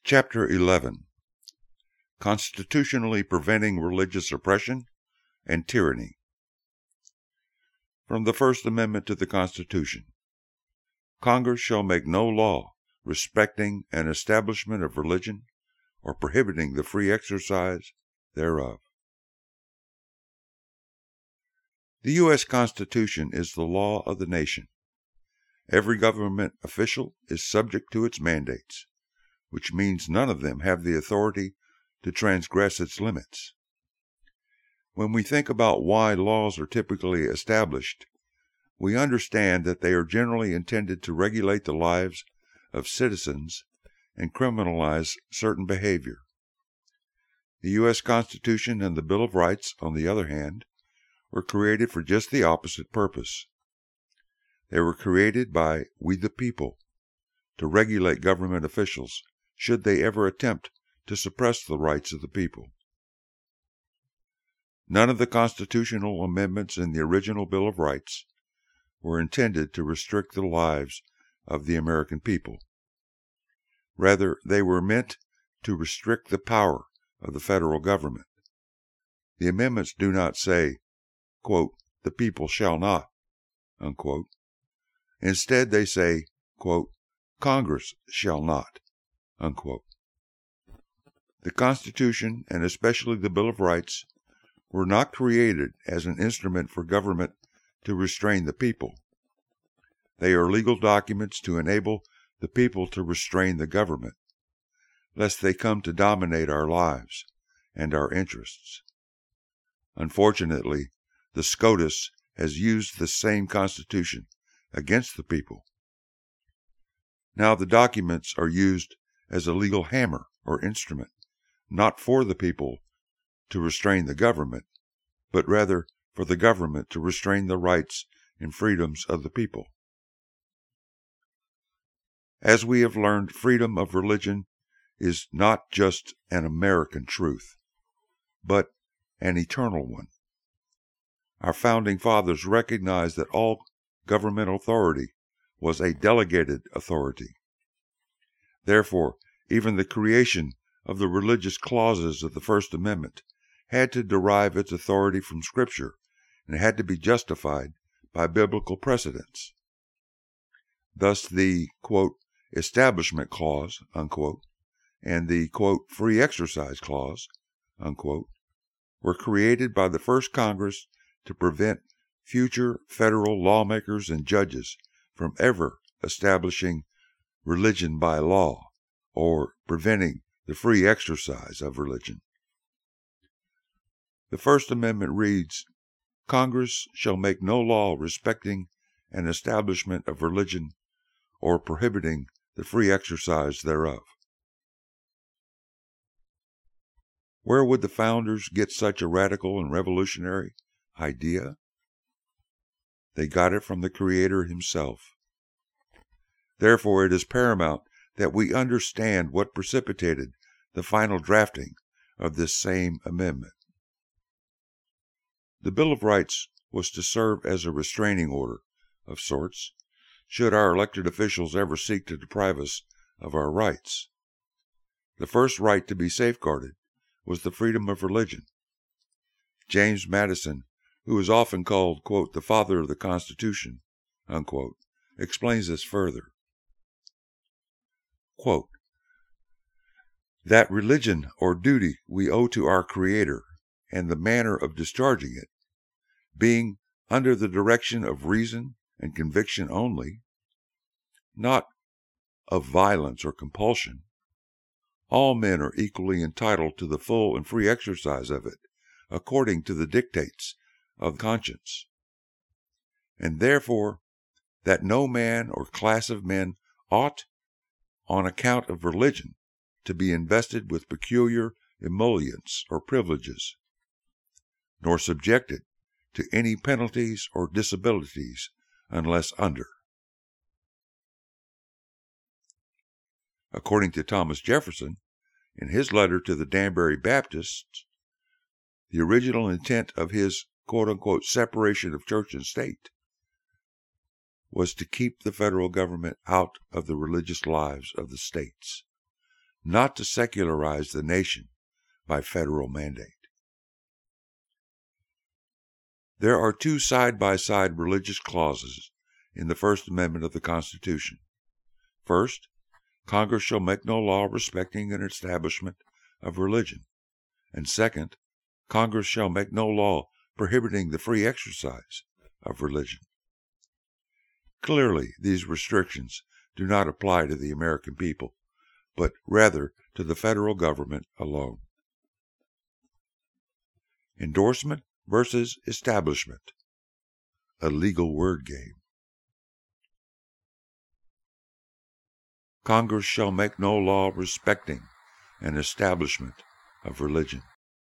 Chapter 11. Constitutionally Preventing Religious Oppression and Tyranny. From the First Amendment to the Constitution. Congress shall make no law respecting an establishment of religion or prohibiting the free exercise thereof. The U.S. Constitution is the law of the nation. Every government official is subject to its mandates, which means none of them have the authority to transgress its limits. When we think about why laws are typically established, we understand that they are generally intended to regulate the lives of citizens and criminalize certain behavior. The U.S. Constitution and the Bill of Rights, on the other hand, were created for just the opposite purpose. They were created by we the people to regulate government officials should they ever attempt to suppress the rights of the people. None of the constitutional amendments in the original Bill of Rights were intended to restrict the lives of the American people. Rather, they were meant to restrict the power of the federal government. The amendments do not say, quote, "the people shall not," unquote. Instead, they say, quote, "Congress shall not," unquote. The Constitution, and especially the Bill of Rights, were not created as an instrument for government to restrain the people. They are legal documents to enable the people to restrain the government, lest they come to dominate our lives and our interests. Unfortunately, the SCOTUS has used the same Constitution against the people. Now the documents are used as a legal hammer or instrument, not for the people to restrain the government, but rather for the government to restrain the rights and freedoms of the people. As we have learned, freedom of religion is not just an American truth, but an eternal one. Our founding fathers recognized that all government authority was a delegated authority. Therefore, even the creation of the religious clauses of the First Amendment had to derive its authority from Scripture and had to be justified by biblical precedents. Thus the, quote, Establishment Clause, unquote, and the, quote, Free Exercise Clause, unquote, were created by the first Congress to prevent future federal lawmakers and judges from ever establishing religion by law or preventing the free exercise of religion. The First Amendment reads, "Congress shall make no law respecting an establishment of religion or prohibiting the free exercise thereof." Where would the founders get such a radical and revolutionary idea? They got it from the Creator himself. Therefore, it is paramount that we understand what precipitated the final drafting of this same amendment. The Bill of Rights was to serve as a restraining order of sorts, should our elected officials ever seek to deprive us of our rights. The first right to be safeguarded was the freedom of religion. James Madison, who is often called, quote, the father of the Constitution, unquote, explains this further. Quote, "That religion or duty we owe to our Creator, and the manner of discharging it, being under the direction of reason and conviction only, not of violence or compulsion, all men are equally entitled to the full and free exercise of it, according to the dictates of conscience. And therefore, that no man or class of men ought, on account of religion, to be invested with peculiar emoluments or privileges, nor subjected to any penalties or disabilities unless under." According to Thomas Jefferson, in his letter to the Danbury Baptists, the original intent of his quote-unquote separation of church and state was to keep the federal government out of the religious lives of the states. not to secularize the nation by federal mandate. There are two side-by-side religious clauses in the First Amendment of the Constitution. First, Congress shall make no law respecting an establishment of religion. And second, Congress shall make no law prohibiting the free exercise of religion. Clearly, these restrictions do not apply to the American people, but rather to the federal government alone. Endorsement versus establishment, a legal word game. Congress shall make no law respecting an establishment of religion.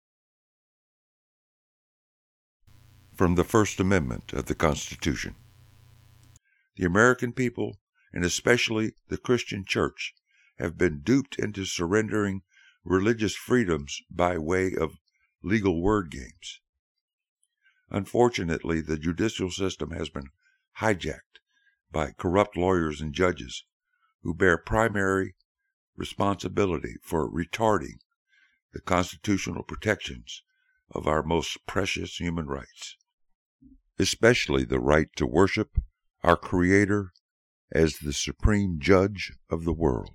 From the First Amendment of the Constitution. The American people, and especially the Christian Church, have been duped into surrendering religious freedoms by way of legal word games. Unfortunately, the judicial system has been hijacked by corrupt lawyers and judges who bear primary responsibility for retarding the constitutional protections of our most precious human rights, especially the right to worship our Creator as the supreme judge of the world.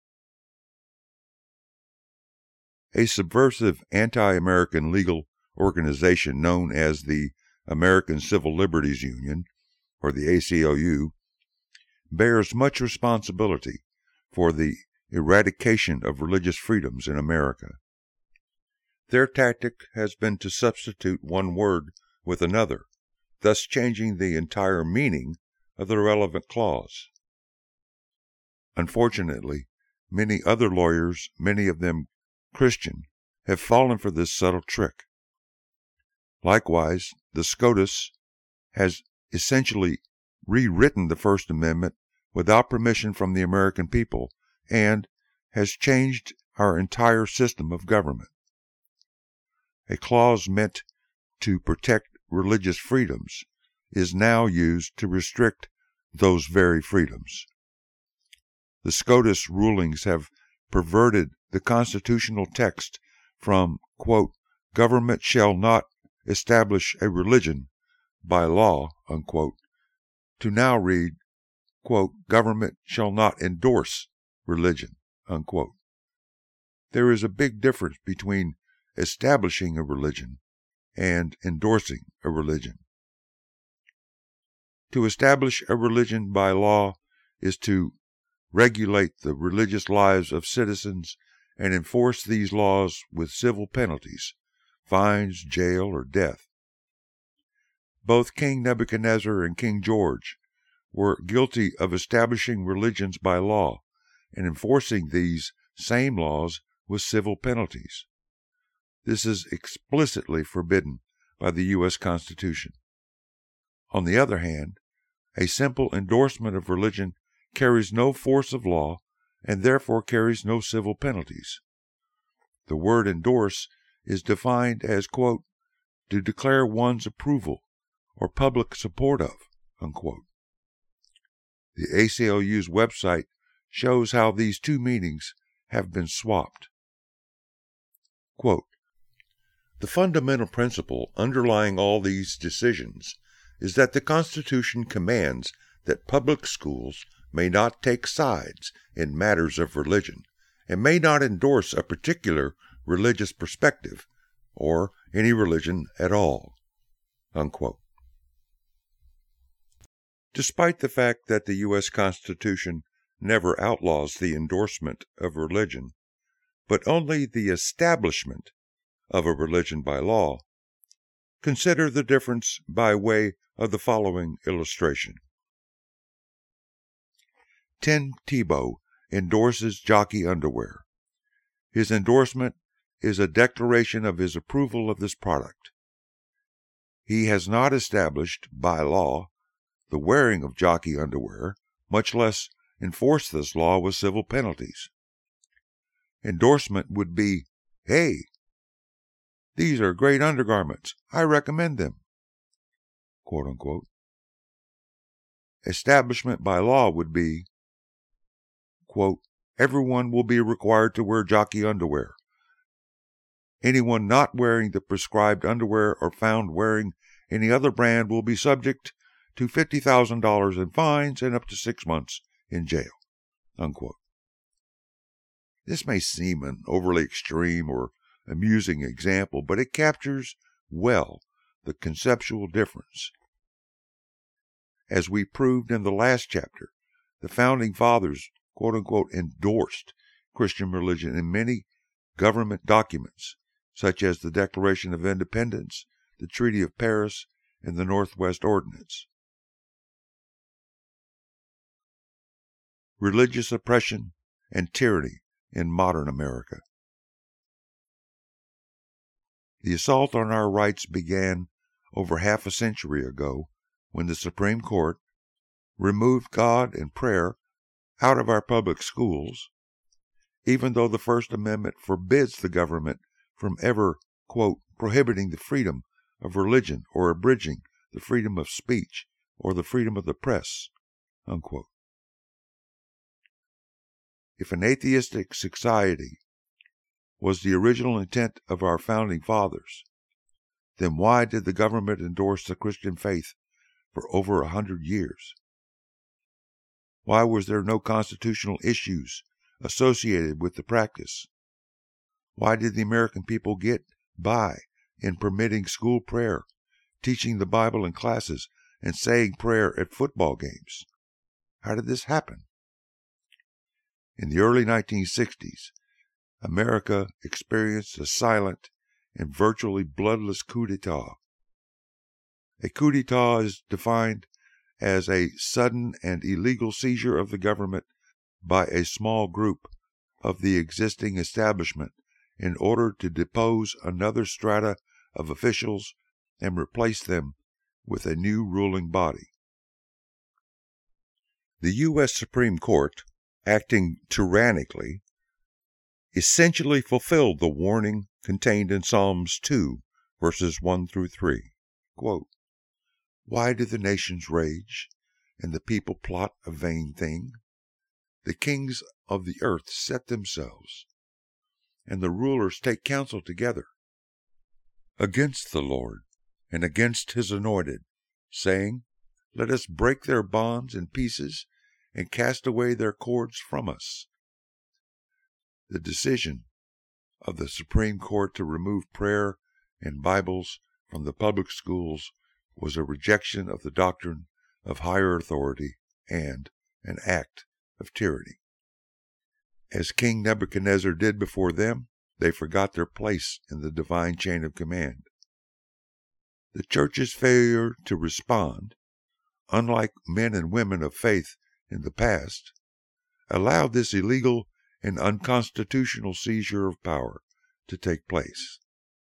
A subversive anti-American legal organization known as the American Civil Liberties Union, or the ACLU, bears much responsibility for the eradication of religious freedoms in America. Their tactic has been to substitute one word with another, thus changing the entire meaning of the relevant clause. Unfortunately, many other lawyers, many of them Christian, have fallen for this subtle trick. Likewise, the SCOTUS has essentially rewritten the First Amendment without permission from the American people and has changed our entire system of government. A clause meant to protect religious freedoms is now used to restrict those very freedoms. The SCOTUS rulings have perverted the constitutional text from, quote, government shall not establish a religion by law, unquote, to now read, quote, government shall not endorse religion, unquote. There is a big difference between establishing a religion and endorsing a religion. To establish a religion by law is to regulate the religious lives of citizens and enforce these laws with civil penalties, fines, jail, or death. Both King Nebuchadnezzar and King George were guilty of establishing religions by law and enforcing these same laws with civil penalties. This is explicitly forbidden by the U.S. Constitution. On the other hand, a simple endorsement of religion carries no force of law and therefore carries no civil penalties. The word endorse is defined as, quote, to declare one's approval or public support of, unquote. The ACLU's website shows how these two meanings have been swapped. Quote, the fundamental principle underlying all these decisions is that the Constitution commands that public schools may not take sides in matters of religion and may not endorse a particular religious perspective or any religion at all, unquote. Despite the fact that the U.S. Constitution never outlaws the endorsement of religion, but only the establishment of a religion by law, consider the difference by way of the following illustration. Tim Tebow endorses Jockey underwear. His endorsement is a declaration of his approval of this product. He has not established, by law, the wearing of Jockey underwear, much less enforced this law with civil penalties. Endorsement would be, hey, these are great undergarments. I recommend them, quote unquote. Establishment by law would be, quote, everyone will be required to wear jockey underwear. Anyone not wearing the prescribed underwear or found wearing any other brand will be subject to $50,000 in fines and up to 6 months in jail." Unquote. This may seem an overly extreme or amusing example, but it captures well the conceptual difference. As we proved in the last chapter, the Founding Fathers, quote-unquote, endorsed Christian religion in many government documents, such as the Declaration of Independence, the Treaty of Paris, and the Northwest Ordinance. Religious oppression and tyranny in modern America. The assault on our rights began over half a century ago when the Supreme Court removed God and prayer out of our public schools, even though the First Amendment forbids the government from ever, quote, prohibiting the freedom of religion or abridging the freedom of speech or the freedom of the press, unquote. If an atheistic society was the original intent of our Founding Fathers, then why did the government endorse the Christian faith for over 100 years? Why was there no constitutional issues associated with the practice? Why did the American people get by in permitting school prayer, teaching the Bible in classes, and saying prayer at football games? How did this happen? In the early 1960s, America experienced a silent and virtually bloodless coup d'etat. A coup d'etat is defined as a sudden and illegal seizure of the government by a small group of the existing establishment in order to depose another strata of officials and replace them with a new ruling body. The U.S. Supreme Court, acting tyrannically, essentially fulfilled the warning contained in Psalms 2, verses 1 through 3. Quote, "Why do the nations rage, and the people plot a vain thing? The kings of the earth set themselves, and the rulers take counsel together against the Lord and against his anointed, saying, Let us break their bonds in pieces and cast away their cords from us." The decision of the Supreme Court to remove prayer and Bibles from the public schools was a rejection of the doctrine of higher authority and an act of tyranny. As King Nebuchadnezzar did before them, they forgot their place in the divine chain of command. The church's failure to respond, unlike men and women of faith in the past, allowed this illegal and unconstitutional seizure of power to take place.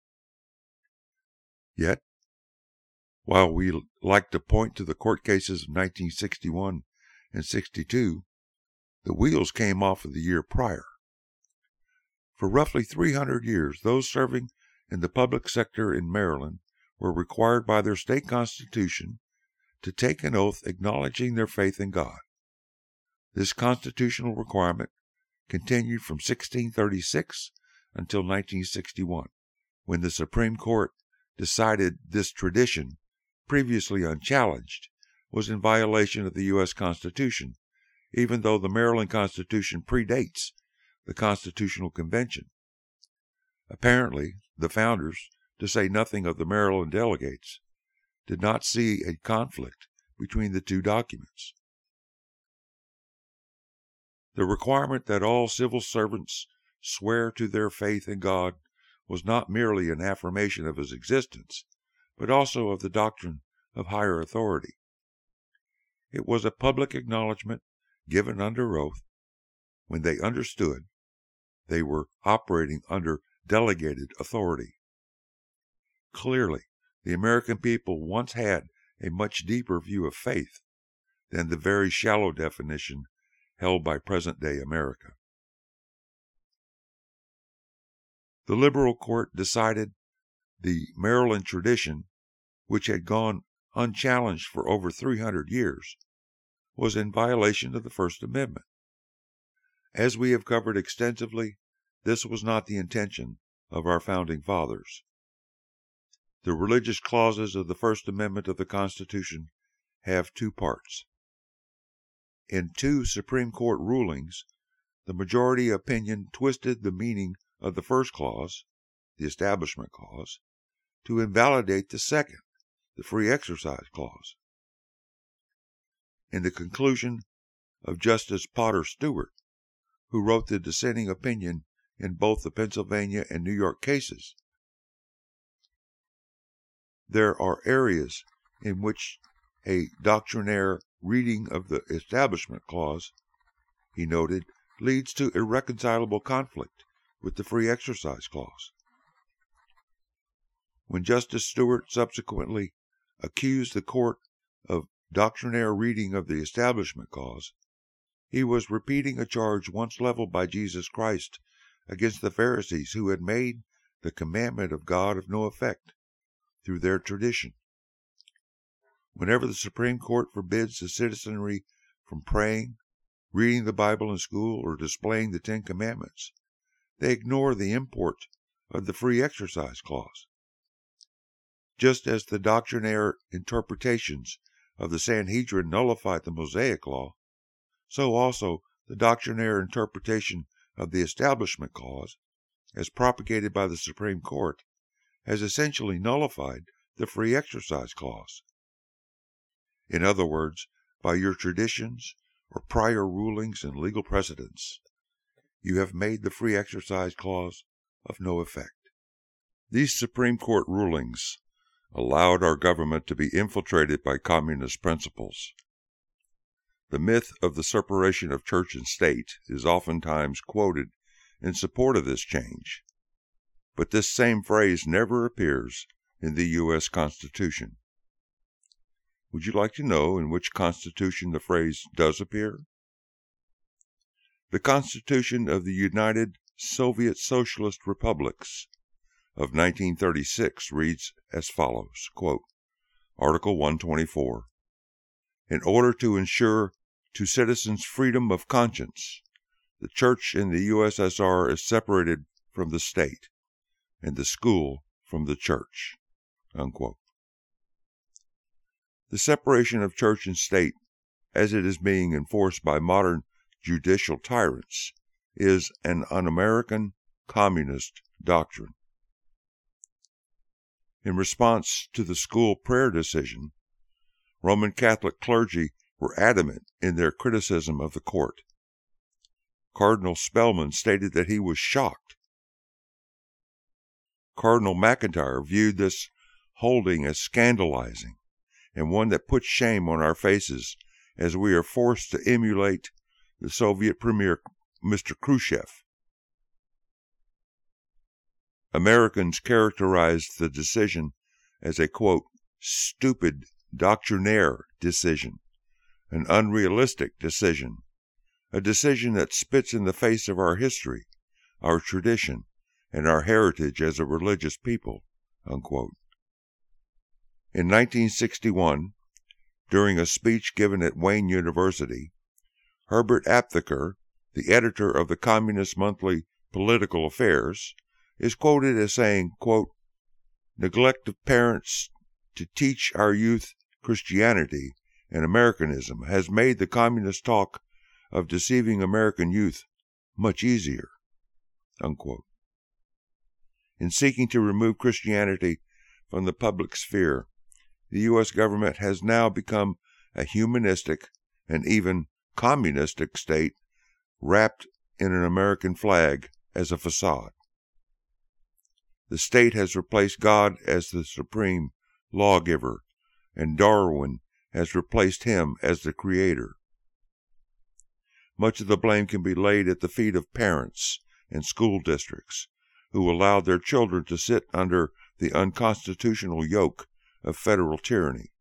Yet, while we like to point to the court cases of 1961 and 62, the wheels came off of the year prior. For roughly 300 years, those serving in the public sector in Maryland were required by their state constitution to take an oath acknowledging their faith in God. This constitutional requirement continued from 1636 until 1961, when the Supreme Court decided this tradition, previously unchallenged, was in violation of the U.S. Constitution, even though the Maryland Constitution predates the Constitutional Convention. Apparently, the founders, to say nothing of the Maryland delegates, did not see a conflict between the two documents. The requirement that all civil servants swear to their faith in God was not merely an affirmation of his existence, but also of the doctrine of higher authority. It was a public acknowledgment given under oath when they understood they were operating under delegated authority. Clearly, the American people once had a much deeper view of faith than the very shallow definition held by present-day America. The liberal court decided the Maryland tradition, which had gone unchallenged for over 300 years, was in violation of the First Amendment. As we have covered extensively, this was not the intention of our founding fathers. The religious clauses of the First Amendment of the Constitution have two parts. In two Supreme Court rulings, the majority opinion twisted the meaning of the first clause, the Establishment Clause, to invalidate the second, the Free Exercise Clause. In the conclusion of Justice Potter Stewart, who wrote the dissenting opinion in both the Pennsylvania and New York cases, there are areas in which a doctrinaire reading of the Establishment Clause, he noted, leads to irreconcilable conflict with the Free Exercise Clause. When Justice Stewart subsequently accused the court of doctrinaire reading of the Establishment Clause, he was repeating a charge once leveled by Jesus Christ against the Pharisees who had made the commandment of God of no effect through their tradition. Whenever the Supreme Court forbids the citizenry from praying, reading the Bible in school, or displaying the Ten Commandments, they ignore the import of the Free Exercise Clause. Just as the doctrinaire interpretations of the Sanhedrin nullified the Mosaic Law, so also the doctrinaire interpretation of the Establishment Clause, as propagated by the Supreme Court, has essentially nullified the Free Exercise Clause. In other words, by your traditions or prior rulings and legal precedents, you have made the Free Exercise Clause of no effect. These Supreme Court rulings allowed our government to be infiltrated by communist principles. The myth of the separation of church and state is oftentimes quoted in support of this change, but this same phrase never appears in the U.S. Constitution. Would you like to know in which Constitution the phrase does appear? The Constitution of the United Soviet Socialist Republics of 1936 reads as follows, quote, Article 124. In order to ensure to citizens freedom of conscience, the church in the USSR is separated from the state, and the school from the church, unquote. The separation of church and state, as it is being enforced by modern judicial tyrants, is an un-American communist doctrine. In response to the school prayer decision, Roman Catholic clergy were adamant in their criticism of the court. Cardinal Spellman stated that he was shocked. Cardinal McIntyre viewed this holding as scandalizing and one that puts shame on our faces as we are forced to emulate the Soviet Premier Mr. Khrushchev. Americans characterized the decision as a, quote, stupid doctrinaire decision, an unrealistic decision, a decision that spits in the face of our history, our tradition, and our heritage as a religious people, unquote. In 1961, during a speech given at Wayne University, Herbert Aptheker, the editor of the Communist Monthly Political Affairs, is quoted as saying, quote, neglect of parents to teach our youth Christianity and Americanism has made the communist talk of deceiving American youth much easier, unquote. In seeking to remove Christianity from the public sphere, the U.S. government has now become a humanistic and even communistic state wrapped in an American flag as a facade. The state has replaced God as the supreme lawgiver, and Darwin has replaced him as the creator. Much of the blame can be laid at the feet of parents and school districts who allowed their children to sit under the unconstitutional yoke of federal tyranny.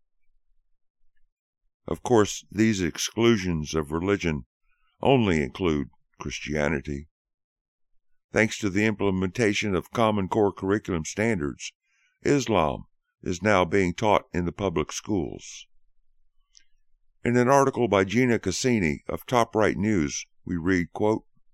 Of course, these exclusions of religion only include Christianity. Thanks to the implementation of Common Core curriculum standards, Islam is now being taught in the public schools. In an article by Gina Cassini of Top Right News, we read, quote,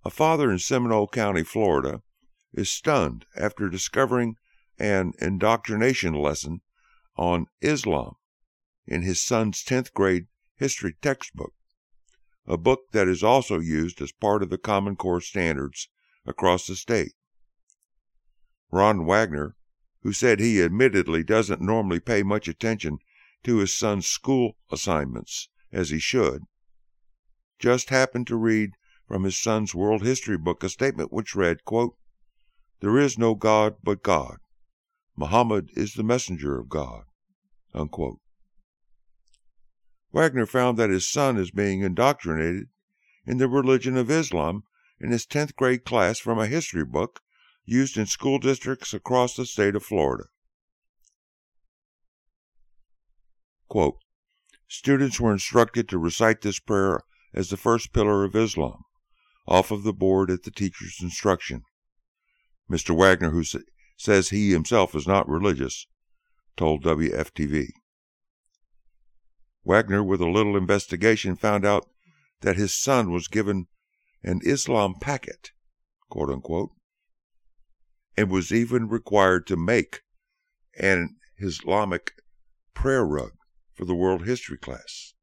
A father in Seminole County, Florida, is stunned after discovering an indoctrination lesson on Islam in his son's 10th grade history textbook, a book that is also used as part of the Common Core standards across the state. Ron Wagner, who said he admittedly doesn't normally pay much attention to his son's school assignments as he should, just happened to read from his son's world history book a statement which read, quote, "There is no God but God. Muhammad is the messenger of God," unquote. Wagner found that his son is being indoctrinated in the religion of Islam in his 10th grade class from a history book used in school districts across the state of Florida. Quote, "Students were instructed to recite this prayer as the first pillar of Islam, off of the board at the teacher's instruction." Mr. Wagner, who says he himself is not religious, told WFTV. Wagner, with a little investigation, found out that his son was given an Islam packet, quote unquote, and was even required to make an Islamic prayer rug for the world history class.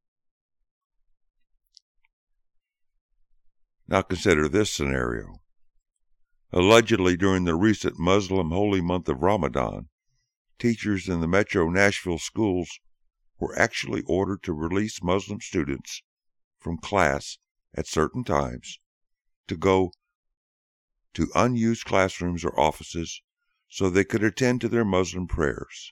Now consider this scenario. Allegedly, during the recent Muslim holy month of Ramadan, teachers in the Metro Nashville schools were actually ordered to release Muslim students from class at certain times to go to unused classrooms or offices so they could attend to their Muslim prayers.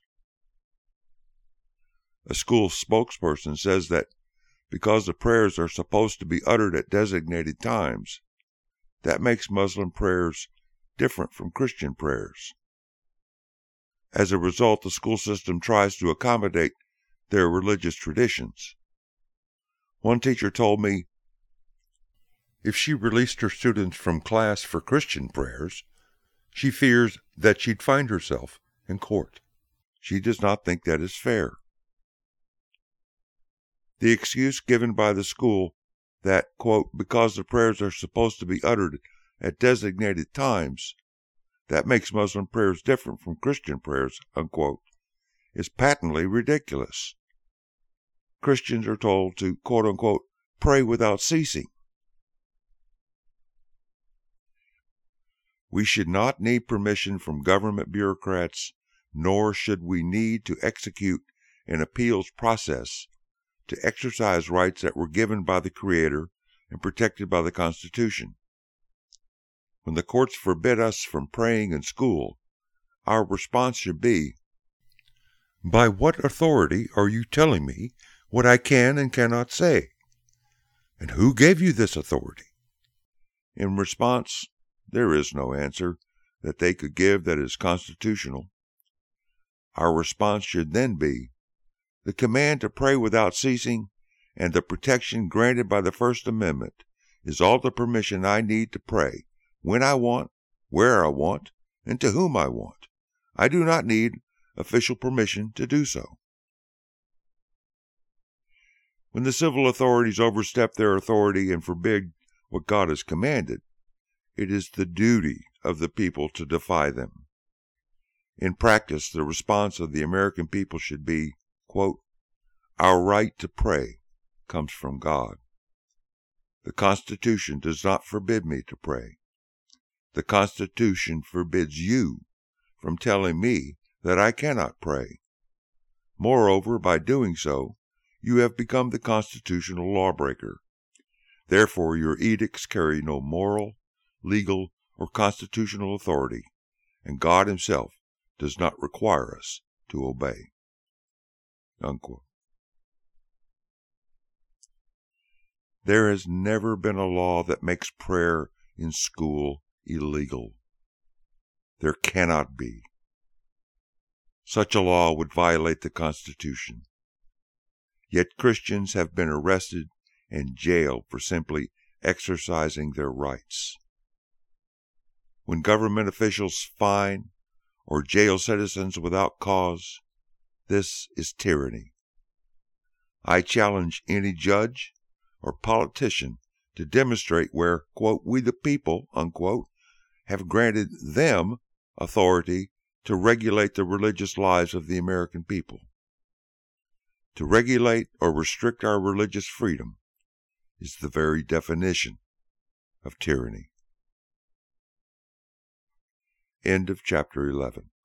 A school spokesperson says that because the prayers are supposed to be uttered at designated times, that makes Muslim prayers different from Christian prayers. As a result, the school system tries to accommodate their religious traditions. One teacher told me if she released her students from class for Christian prayers, she fears that she'd find herself in court. She does not think that is fair. The excuse given by the school that, quote, because the prayers are supposed to be uttered at designated times, that makes Muslim prayers different from Christian prayers, unquote, is patently ridiculous. Christians are told to, quote unquote, pray without ceasing. We should not need permission from government bureaucrats, nor should we need to execute an appeals process to exercise rights that were given by the Creator and protected by the Constitution. When the courts forbid us from praying in school, our response should be, by what authority are you telling me what I can and cannot say? And who gave you this authority? In response, there is no answer that they could give that is constitutional. Our response should then be, the command to pray without ceasing and the protection granted by the First Amendment is all the permission I need to pray when I want, where I want, and to whom I want. I do not need official permission to do so. When the civil authorities overstep their authority and forbid what God has commanded, it is the duty of the people to defy them. In practice, the response of the American people should be, quote, our right to pray comes from God. The Constitution does not forbid me to pray. The Constitution forbids you from telling me that I cannot pray. Moreover, by doing so, you have become the constitutional lawbreaker. Therefore, your edicts carry no moral, legal, or constitutional authority, and God Himself does not require us to obey. Unquote. There has never been a law that makes prayer in school illegal. There cannot be. Such a law would violate the Constitution. Yet Christians have been arrested and jailed for simply exercising their rights. When government officials fine or jail citizens without cause, this is tyranny. I challenge any judge or politician to demonstrate where, quote, we the people, unquote, have granted them authority to regulate the religious lives of the American people. To regulate or restrict our religious freedom is the very definition of tyranny. End of chapter 11.